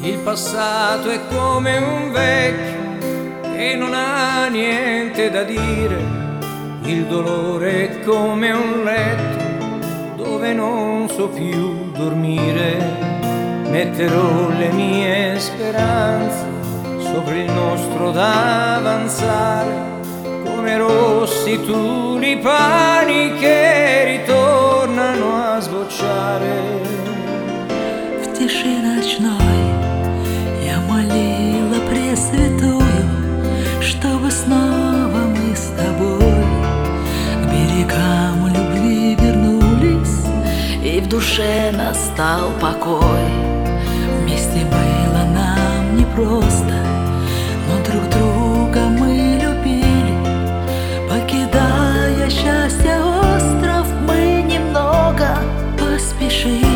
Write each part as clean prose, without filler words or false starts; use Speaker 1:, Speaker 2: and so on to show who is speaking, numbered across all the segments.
Speaker 1: Il passato è come un vecchio che non ha niente da dire. Il dolore è come un letto dove non so più dormire. Metterò le mie speranze sopra il nostro d'avanzare, come rossi tulipani che ritornano a sbocciare.
Speaker 2: В тиши ночной я молила Пресвятую, чтобы снова мы с тобой к берегам любви вернулись, и в душе настал покой. Вместе было нам непросто, но друг друга мы любили. Покидая счастье остров, мы немного поспешили.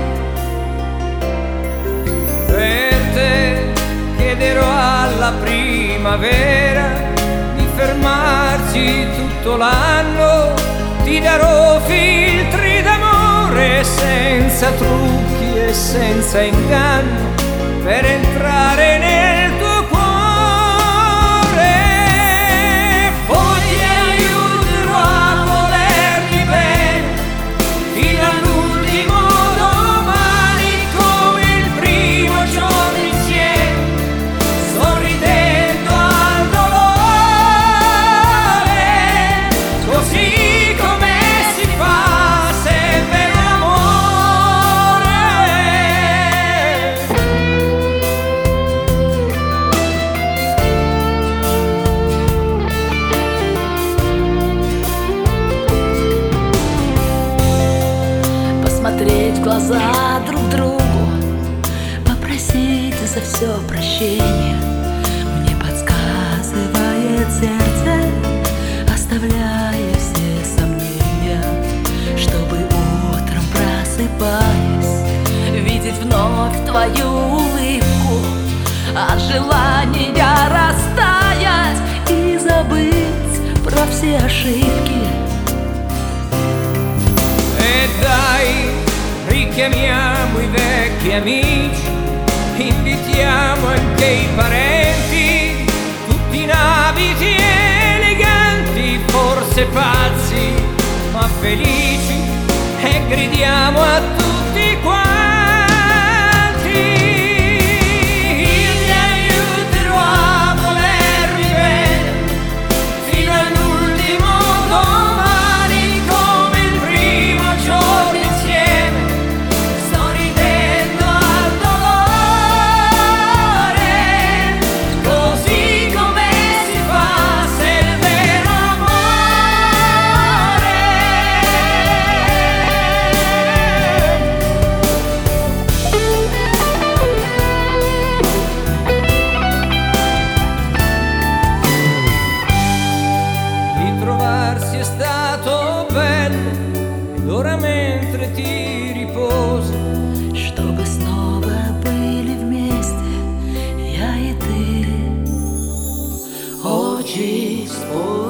Speaker 1: Per te chiederò alla primavera di fermarsi tutto l'anno. Ti darò filtri d'amore senza trucchi e senza inganno, per entrare nel tuo cuore. Poi ti aiuterò a volermi bene fino all'ultimo domani, come il primo giorno insieme, sorridendo al dolore, così come si fa se è vero amore.
Speaker 2: Посмотреть в глаза друг другу, попросить за все прощения, мне подсказывает сердце, оставляя все сомнения, чтобы утром, просыпаясь, видеть вновь твою улыбку, от желания растаять и забыть про все ошибки.
Speaker 1: E dai, richiamiamo i vecchi amici, invitiamo anche i parenti, tutti nabiti eleganti, forse pazzi ma felici, e gridiamo a tutti quanti: io ti aiuterò a volermi bene fino all'ultimo domani, come il primo giorno insieme, sorridendo al dolore, così come si fa se è vero amore. Ritrovarsi è stato bello, ed ora mentre ti riposi,
Speaker 2: Чтобы снова были вместе я и ты.
Speaker 1: oggi sposi.